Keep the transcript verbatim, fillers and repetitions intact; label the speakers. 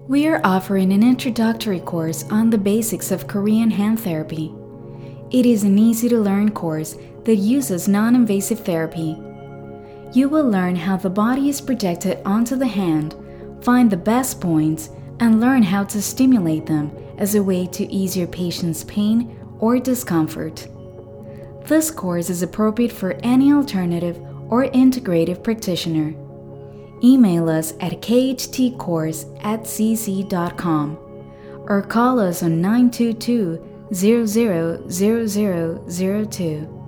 Speaker 1: We are offering an introductory course on the basics of Korean hand therapy. It is an easy-to-learn course that uses non-invasive therapy. You will learn how the body is projected onto the hand, find the best points, and learn how to stimulate them as a way to ease your patient's pain or discomfort. This course is appropriate for any alternative or integrative practitioner. Email us at k h t course at c c dot com or call us on nine two two, zero zero zero zero zero two.